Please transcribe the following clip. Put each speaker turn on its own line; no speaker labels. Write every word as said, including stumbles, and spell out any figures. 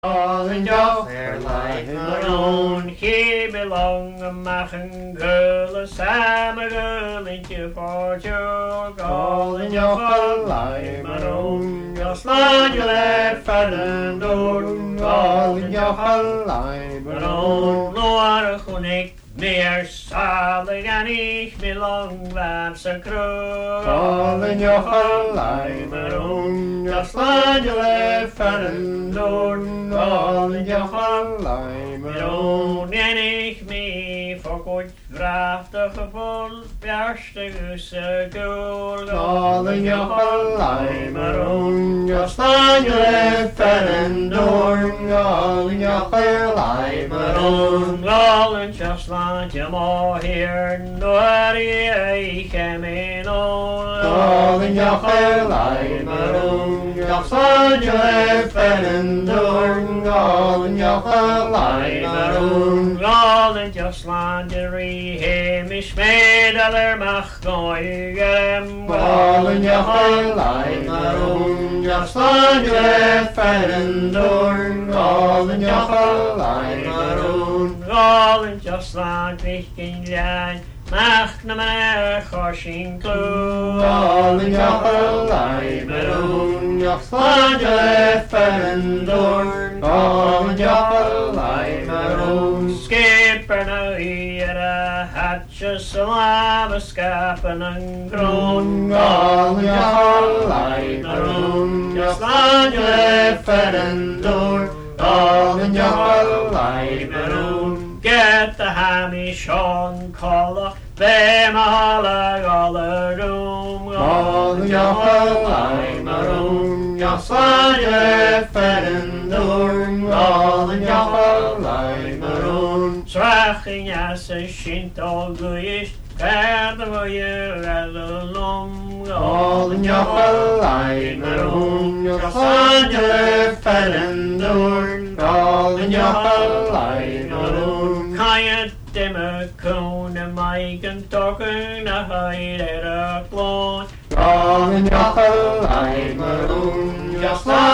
All in your fair life alone, he belong a machen girl, a summer girl into fortune. All in your fair life alone, your slide your left and door. All in your fair life alone, Lord, who ik meer zalig en ik belong laat zijn kroon.
All in your whole life alone, your slide your left and door. All in your whole life alone.
En ik me voor goed vrachtig gevoel, bjarste gusse goel.
All in your whole life alone, your slide your left and door. All in your whole life alone.
All in just like you more here, no idea ik hem in on.
All in your whole life alone, your slide your left and door. All in your whole life alone.
All in just like the rehem is made aller macht goyim.
All in your whole life alone, your slide your left and door. All in your whole life alone.
All in just like wichting line, macht na mijn goshing clue.
All in your whole life alone, your slide your left and door. All in your whole life alone.
Skipper na hier a hatches salam skapen en groen.
All in your whole life alone, your slide your left and door. All in your whole life alone.
Get the hammy Sean collar, them all a room.
All in your whole life alone, your slide your left and door. All in your whole life alone.
Zwachting as a shint all goeish, verder wil je redden long.
All in your whole life alone, your slide your left and door. All in your whole life alone.
Kan je dimmer konen, meiken tokken, na heide de kloon.
All in your whole life alone, your slide